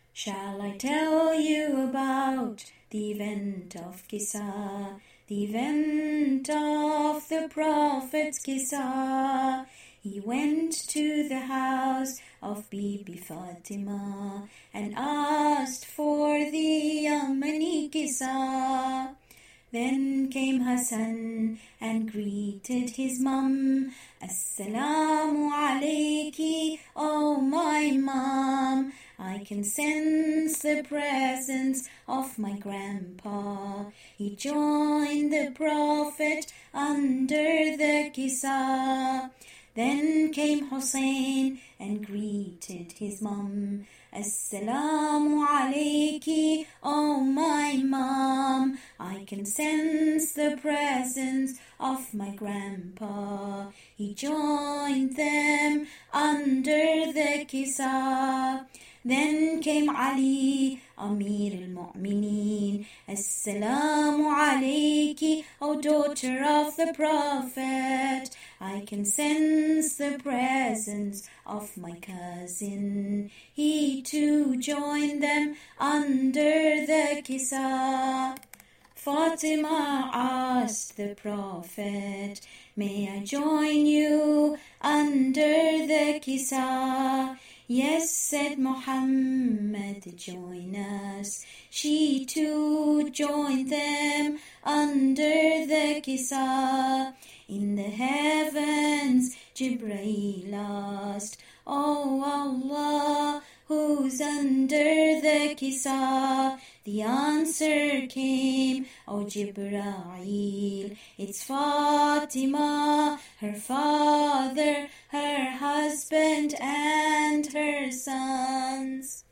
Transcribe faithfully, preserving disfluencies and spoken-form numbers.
Shall I tell you about the event of Kisa, the event of the Prophet's Kisa? He went to the house of Bibi Fatima and asked for the Yamani Kisa. Then came Hassan and greeted his mum. Assalamu alayki, oh my mum. I can sense the presence of my grandpa. He joined the Prophet under the Kisa. Then came Hussein and greeted his mum. Assalamu alayki, oh my mum. I can sense the presence of my grandpa. He joined them under the Kisa. Then came Ali, Amir al-Mu'mineen. Assalamu alayki, O daughter of the Prophet. I can sense the presence of my cousin. He too joined them under the Kisa. Fatima asked the Prophet, may I join you under the Kisa? Yes, said Muhammad, join us. She too joined them under the Kisa. In the heavens, Jibreel asked, oh Allah, who's under the Kisa? The answer came, O Jibreel, it's Fatima, her father, her husband, and her sons.